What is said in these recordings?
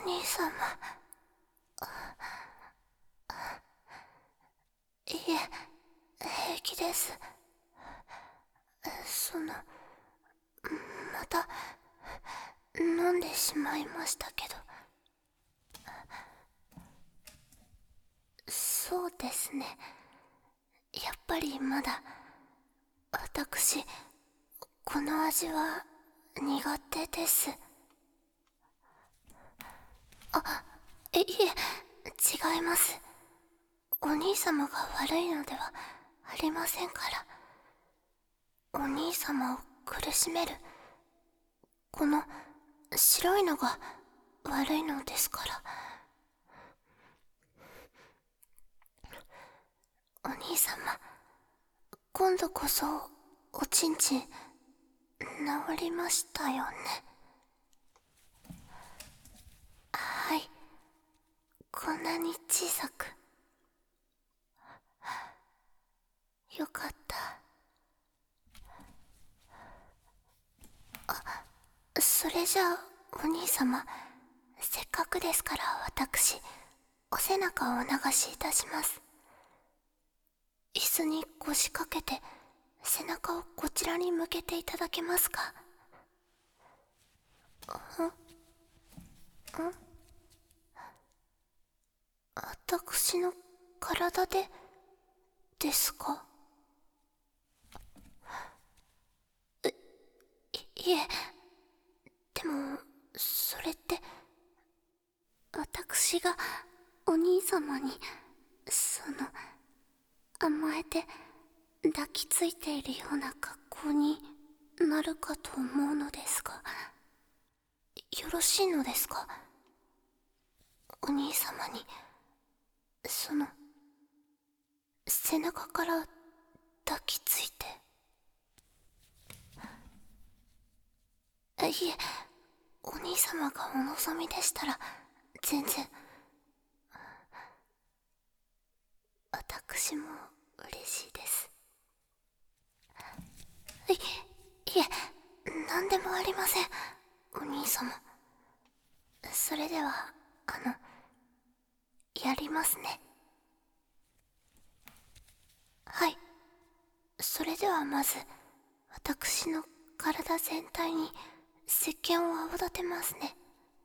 兄様。いえ、平気です。また飲んでしまいましたけど。そうですね。やっぱりまだ私この味は苦手です。いえ、違います。お兄様が悪いのではありませんから。お兄様を苦しめるこの白いのが悪いのですから。お兄様、今度こそおちんちん治りましたよね。はい、こんなに小さく。よかった。それじゃあお兄様、せっかくですから私お背中をお流しいたします。椅子に腰掛けて背中をこちらに向けていただけますか。私の体でですか。いえ、でもそれって私がお兄様に甘えて抱きついているような格好になるかと思うのですが、よろしいのですか。お兄様に背中から抱きついて。いえ、お兄様がお望みでしたら全然。私も嬉しいです。いえ、何でもありません、お兄様。それではやりますね。はい、それではまず私の体全体に石鹸を泡立てますね。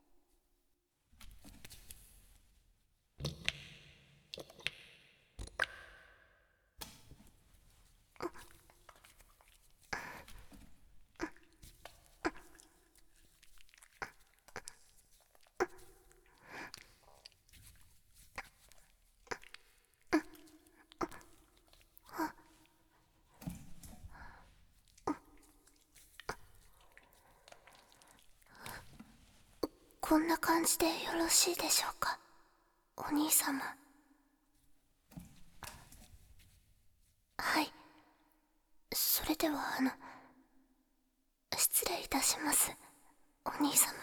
こんな感じでよろしいでしょうか、お兄様。はい、それでは失礼いたします、お兄様。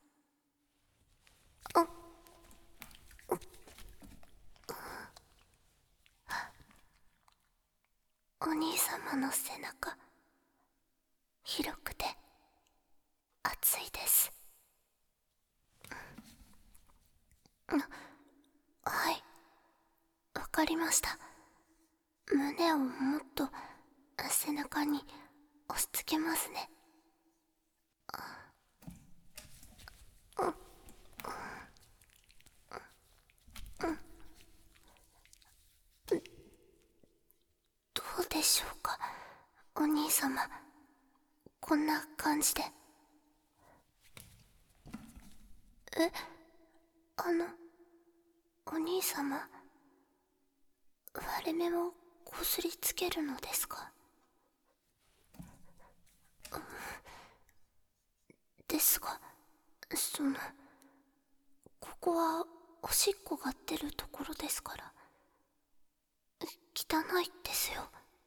お兄様の背中、広くて熱いです。はい、わかりました。胸をもっと背中に押し付けますね。どうでしょうか、お兄様。こんな感じで。え、お兄様、割れ目をこすりつけるのですか。ですが、ここはおしっこが出るところですから、汚いですよ。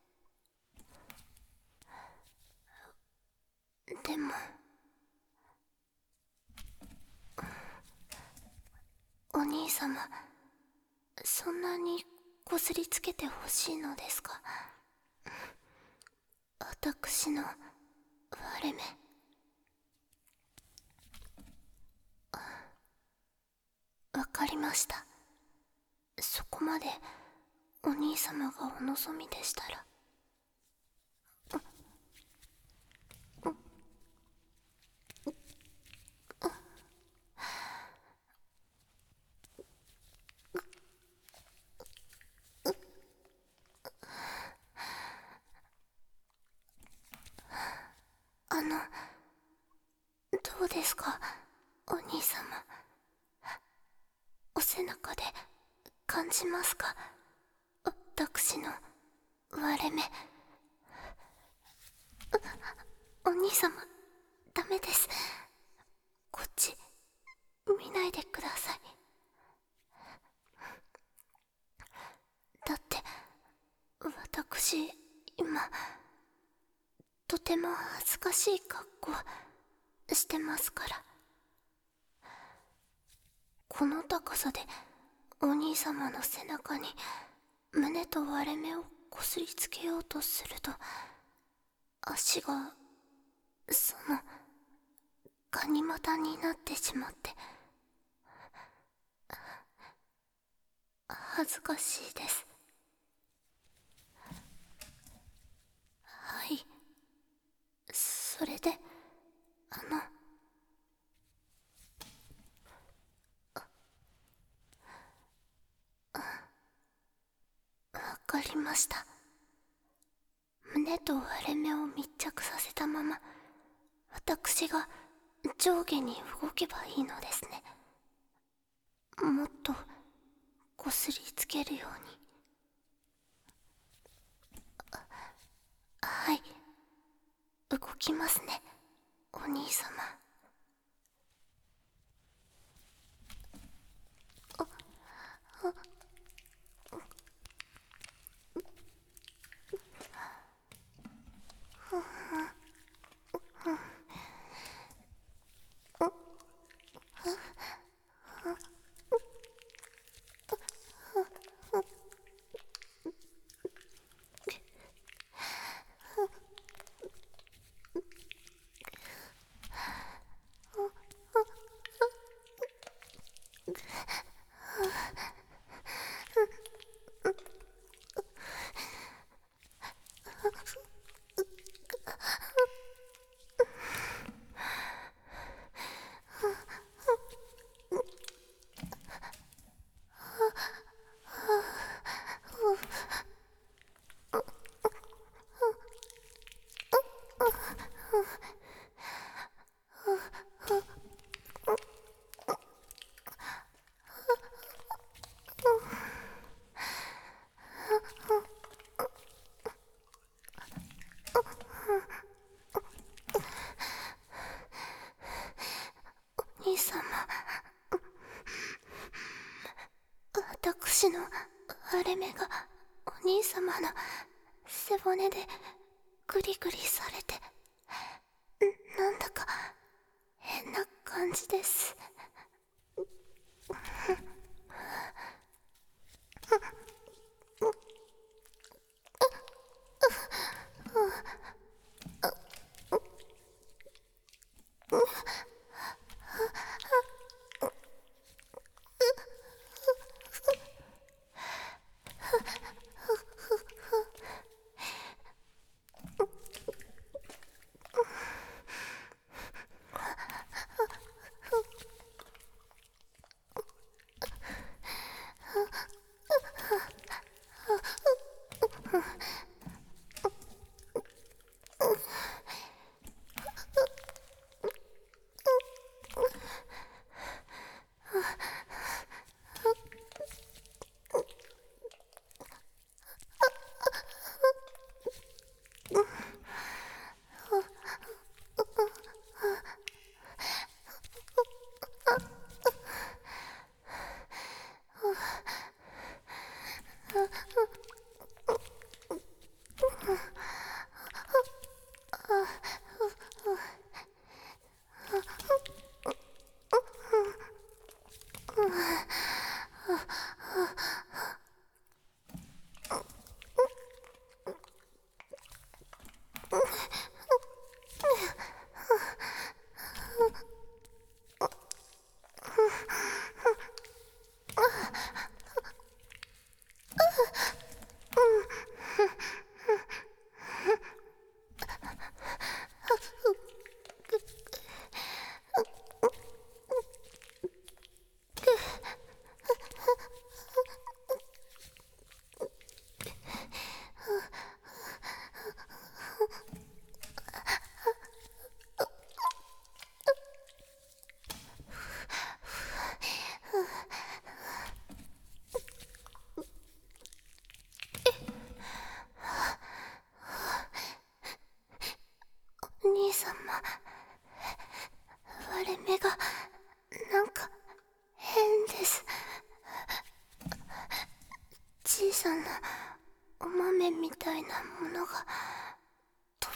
でも、お兄様、そんなにこすりつけてほしいのですか。私の割れ目。 りました。そこまでお兄様がお望みでしたら。どうですか、お兄様。お背中で感じますか、私の割れ目。お兄様、ダメです。こっち見ないでください。だって私今とても恥ずかしい格好してますから。この高さでお兄様の背中に胸と割れ目をこすりつけようとすると、足がそのガニ股になってしまって、恥ずかしいです。はい、それでわかりました。胸と割れ目を密着させたまま私が上下に動けばいいのですね。もっとこすりつけるように。はい、動きますね、お兄様。お兄様、私の割れ目がお兄様の背骨でグリグリされて、なんだか変な感じです。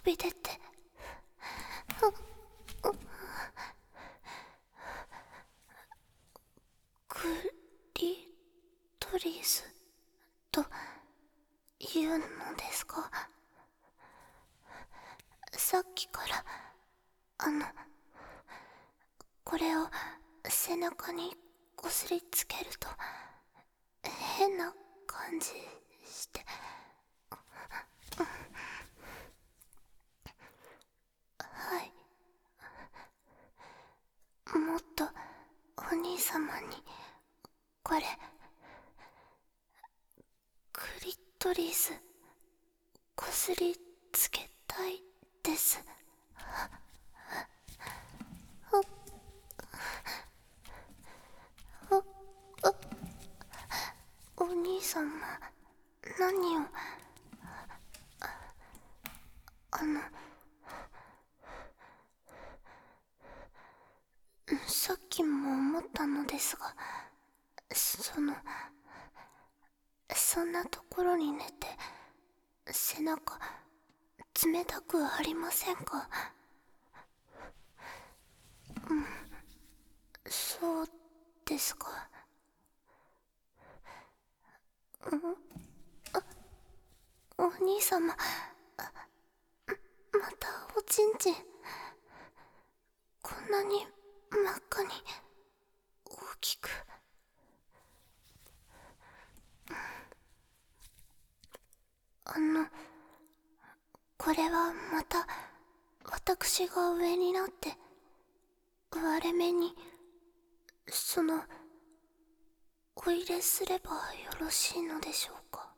び出て、クリトリスというのですか？さっきからこれを背中にこすりつけると変な感じして、はい、もっとお兄様にこれクリトリスこすりつけたいです。お兄様、何を。さっきも思ったのですが、そんなところに寝て背中冷たくありませんか？そうですか。お兄様、またおちんちん、こんなに真っ赤に大きく。これはまた私が上になって割れ目にお入れすればよろしいのでしょうか？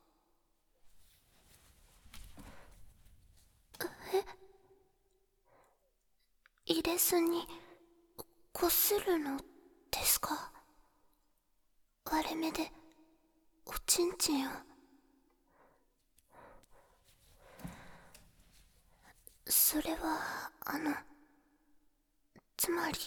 入れずにこするのですか？割れ目でおちんちんを。それはつまり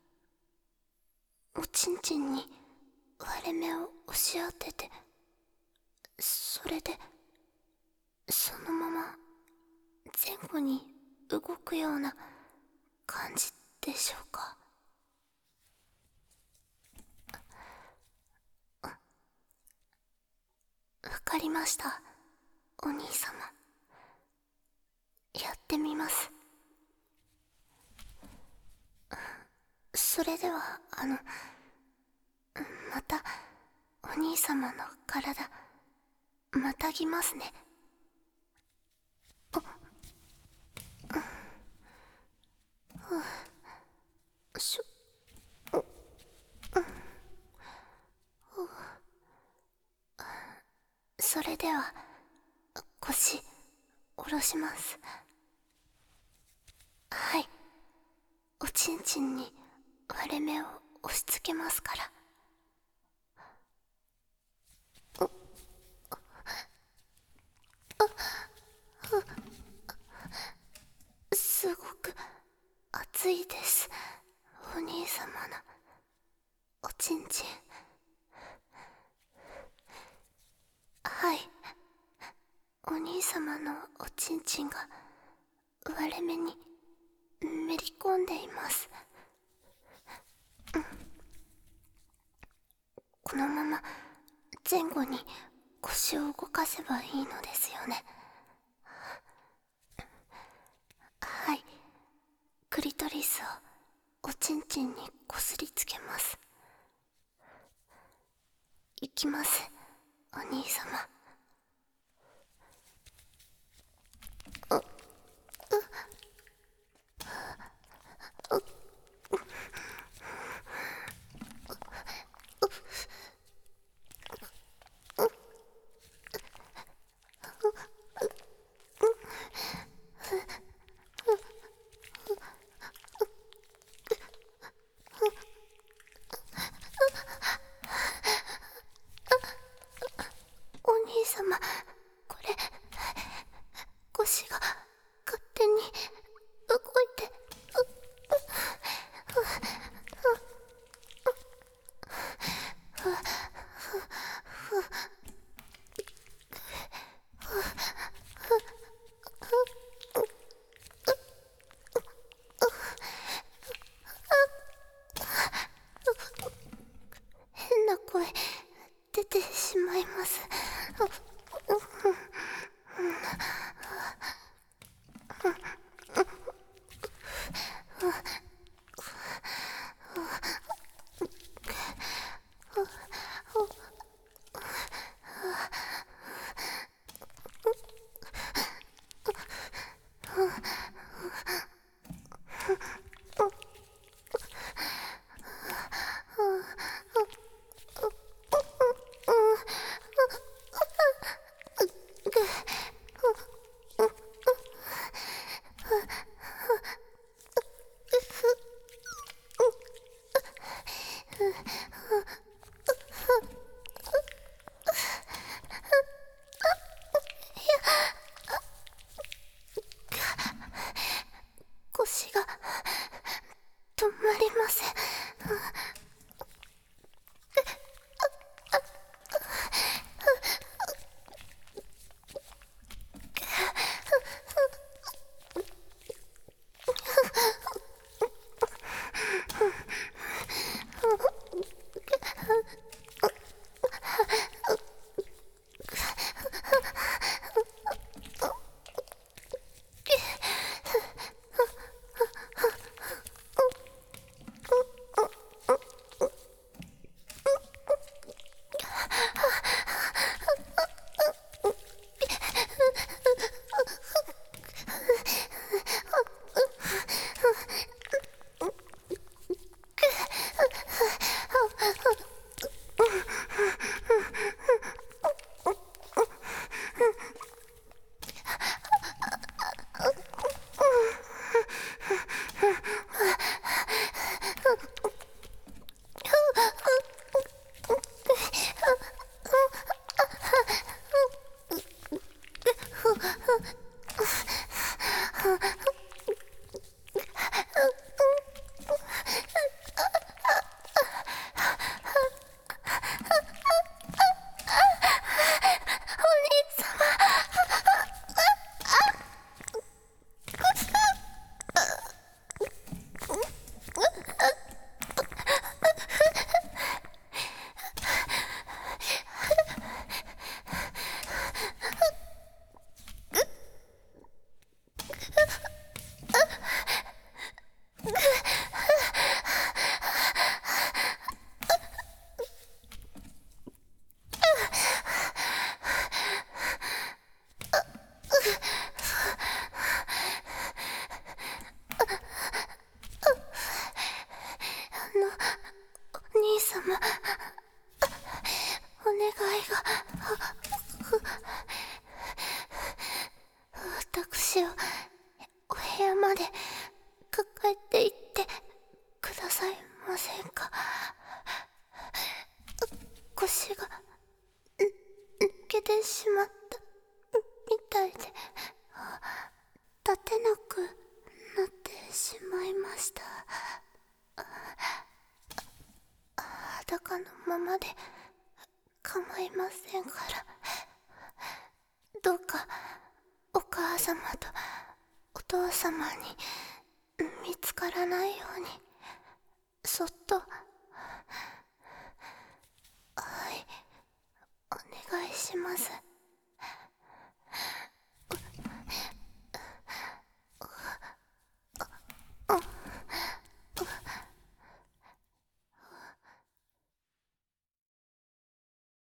おちんちんに割れ目を押し当てて、それでそのまま前後に動くような感じでしょうか？わかりました、お兄様。やってみます。それではまたお兄様の体またぎますね。しょそれでは腰下ろします。はい、おちんちんに割れ目を押し付けますから。すごく熱いです、お兄様のおちんちん。はい、お兄様のおちんちんが割れ目にめり込んでいます。このまま前後に腰を動かせばいいのですよね。はい、クリトリスをおちんちんにこすりつけます。いきます、お兄様。お兄お兄様、お願いが、私をお部屋まで抱えて行ってくださいませんか。腰が抜けてしまったみたいで、立てなくなってしまいました。裸のままで構いませんから、どうかお母様とお父様に見つからないようにそっと、はい、お願いします。